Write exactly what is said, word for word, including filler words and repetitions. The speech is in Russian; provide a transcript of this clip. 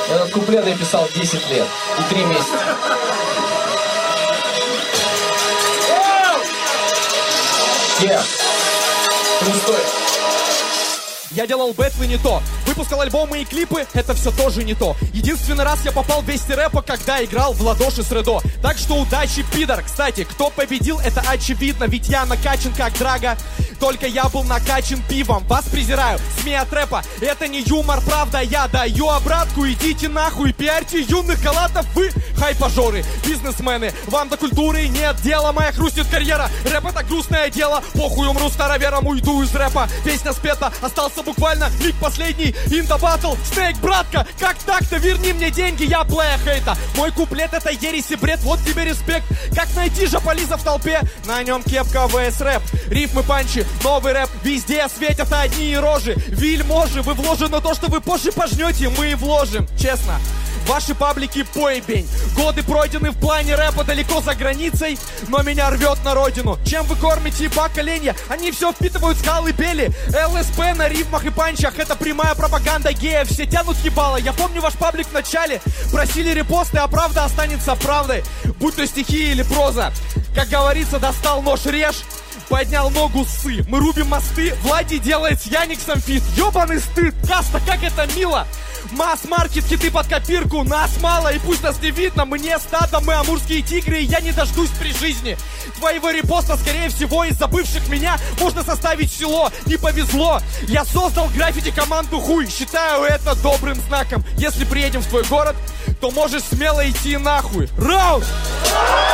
Этот куплет я писал десять лет и три месяца. Yeah. Пустой. Я делал бэтвы не то, выпускал альбомы и клипы, это все тоже не то. Единственный раз я попал в вести рэпа, когда играл в ладоши с Редо. Так что удачи, пидор. Кстати, кто победил, это очевидно, ведь я накачан как Драга. Только я был накачан пивом. Вас презираю, СМИ от рэпа. Это не юмор, правда, я даю обратку. Идите нахуй, пиарьте юных галатов. Вы хайпажоры, бизнесмены. Вам до культуры нет дела, моя хрустит карьера. Рэп это грустное дело, похуй, умру старовером, уйду из рэпа. Песня спета, остался буквально лик последний. Инда батл, Снейк, братка. Как так-то, верни мне деньги, я плея хейта. Мой куплет это ересь и бред, вот тебе респект. Как найти жополиза в толпе? На нем кепка ВС рэп. Рифмы, панчи, новый рэп. Везде светят одни рожи. Вельможи, вы вложены то, что вы позже пожнете, мы и вложим. Честно. Ваши паблики поебень. Годы пройдены в плане рэпа далеко за границей, но меня рвет на родину. Чем вы кормите поколение? Они все впитывают скалы бели. ЛСП на рифмах и панчах, это прямая пропаганда геев. Все тянут ебало. Я помню ваш паблик в начале. Просили репосты, а правда останется правдой. Будь то стихи или проза. Как говорится, достал нож, режь. Поднял ногу, ссы. Мы рубим мосты. Влади делает с Яниксом фит. Ёбаный стыд. Каста, как это мило. Масс-маркет, хиты под копирку. Нас мало, и пусть нас не видно. Мне стадо, мы амурские тигры, и я не дождусь при жизни твоего репоста. Скорее всего, из забывших меня можно составить село. Не повезло. Я создал граффити команду хуй. Считаю это добрым знаком. Если приедем в твой город, то можешь смело идти нахуй. Раунд!